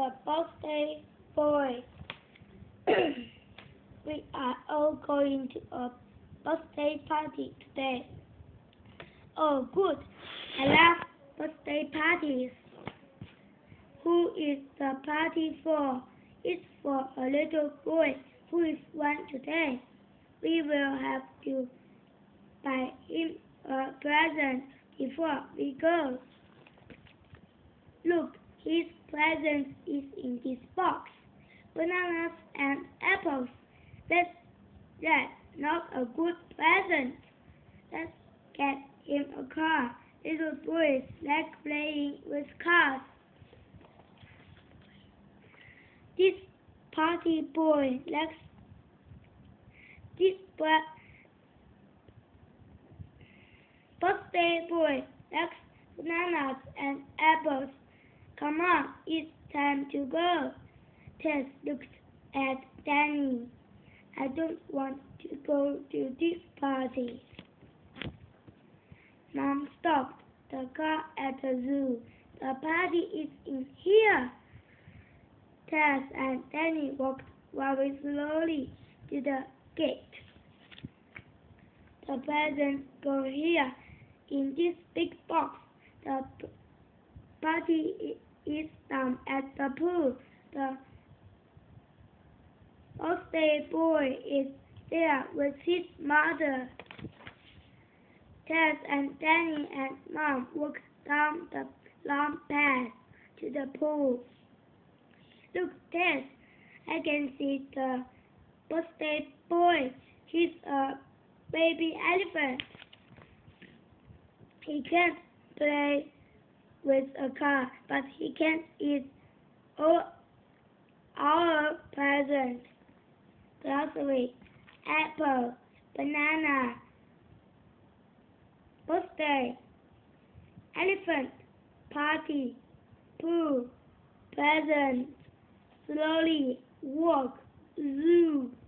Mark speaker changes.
Speaker 1: the birthday boy. We are all going to a birthday party today. Oh, good. I love birthday parties. Who is the party for? It's for a little boy who is 1 today. We will have to buy him a present before we go. Look, his present is in this box. Bananas and apples. That's not a good present. Let's get him a car. Little boys like playing with cars. This party boy likes birthday boy likes bananas and apples. Come on, it's time to go. Tess looked at Danny. I don't want to go to this party. Mom stopped the car at the zoo. The party is in here. Tess and Danny walked very slowly to the gate. The presents go here in this big box. The party is down at the pool. The birthday boy is there with his mother. Tess and Danny and Mom walked down the long path to the pool. Look, Tess, I can see the birthday boy. He's a baby elephant. He can't play with a car, but he can eat all our presents. Grocery, apple, banana, birthday, elephant, party, pool, present, slowly walk, zoo.